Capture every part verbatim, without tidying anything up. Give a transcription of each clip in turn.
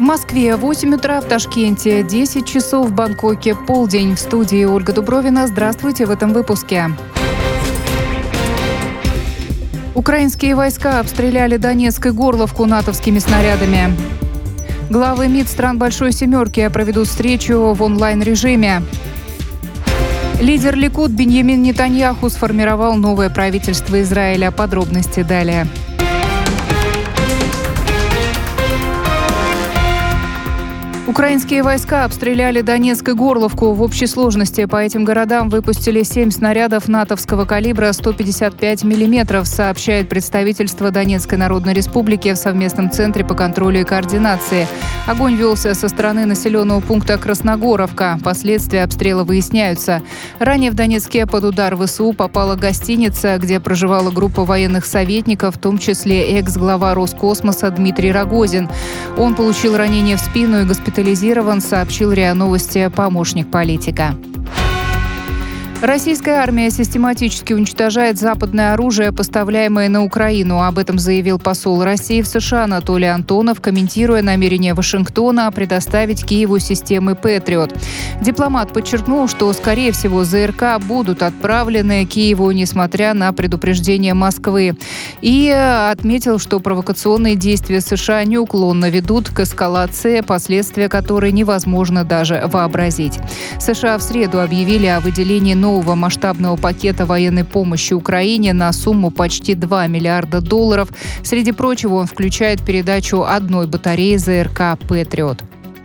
Москве восемь утра, в Ташкенте десять часов, в Бангкоке полдень. В студии Ольга Дубровина. Здравствуйте в этом выпуске. Украинские войска обстреляли Донецк и Горловку натовскими снарядами. Главы МИД стран Большой Семерки проведут встречу в онлайн-режиме. Лидер Ликуд Биньямин Нетаньяху сформировал новое правительство Израиля. Подробности далее. Украинские войска обстреляли Донецк и Горловку. В общей сложности по этим городам выпустили семь снарядов натовского калибра сто пятьдесят пять миллиметров, сообщает представительство Донецкой Народной Республики в совместном центре по контролю и координации. Огонь велся со стороны населенного пункта Красногоровка. Последствия обстрела выясняются. Ранее в Донецке под удар ВСУ попала гостиница, где проживала группа военных советников, в том числе экс-глава Роскосмоса Дмитрий Рогозин. Он получил ранение в спину и госпитализирован, сообщил РИА Новости помощник политика. Российская армия систематически уничтожает западное оружие, поставляемое на Украину. Об этом заявил посол России в США Анатолий Антонов, комментируя намерение Вашингтона предоставить Киеву системы «Патриот». Дипломат подчеркнул, что, скорее всего, ЗРК будут отправлены Киеву, несмотря на предупреждение Москвы. И отметил, что провокационные действия США неуклонно ведут к эскалации, последствия которой невозможно даже вообразить. США в среду объявили о выделении новых нового масштабного пакета военной помощи Украине на сумму почти два миллиарда долларов. Среди прочего, он включает передачу одной батареи ЗРК «Патриот».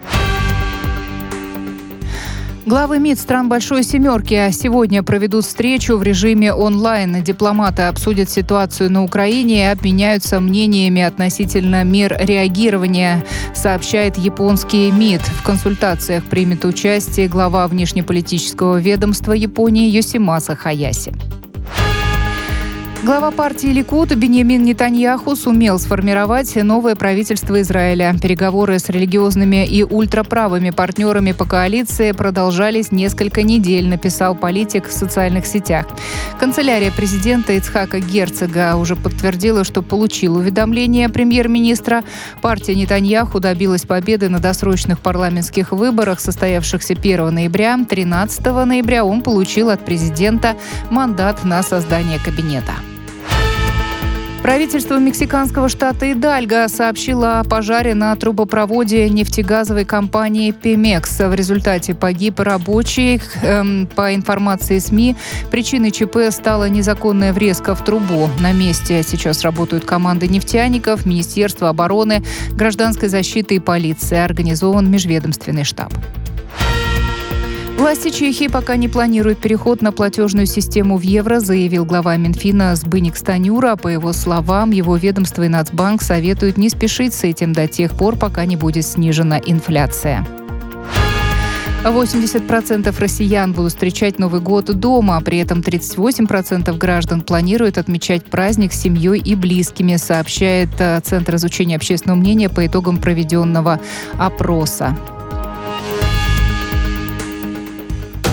Главы МИД стран Большой Семерки сегодня проведут встречу в режиме онлайн. Дипломаты обсудят ситуацию на Украине и обменяются мнениями относительно мер реагирования, сообщает японский МИД. В консультациях примет участие глава внешнеполитического ведомства Японии Йосимаса Хаяси. Глава партии Ликуд Биньямин Нетаньяху сумел сформировать новое правительство Израиля. Переговоры с религиозными и ультраправыми партнерами по коалиции продолжались несколько недель, написал политик в социальных сетях. Канцелярия президента Ицхака Герцога уже подтвердила, что получил уведомление премьер-министра. Партия Нетаньяху добилась победы на досрочных парламентских выборах, состоявшихся первого ноября. тринадцатого ноября он получил от президента мандат на создание кабинета. Правительство мексиканского штата Идальго сообщило о пожаре на трубопроводе нефтегазовой компании «Пемекс». В результате погиб рабочий. Эм, по информации СМИ, причиной ЧП стала незаконная врезка в трубу. На месте сейчас работают команды нефтяников, Министерства обороны, гражданской защиты и полиции. Организован межведомственный штаб. Власти Чехии пока не планируют переход на платежную систему в евро, заявил глава Минфина Збигнев Станюра. По его словам, его ведомство и Нацбанк советуют не спешить с этим до тех пор, пока не будет снижена инфляция. восемьдесят процентов россиян будут встречать Новый год дома. При этом тридцать восемь процентов граждан планируют отмечать праздник с семьей и близкими, сообщает Центр изучения общественного мнения по итогам проведенного опроса.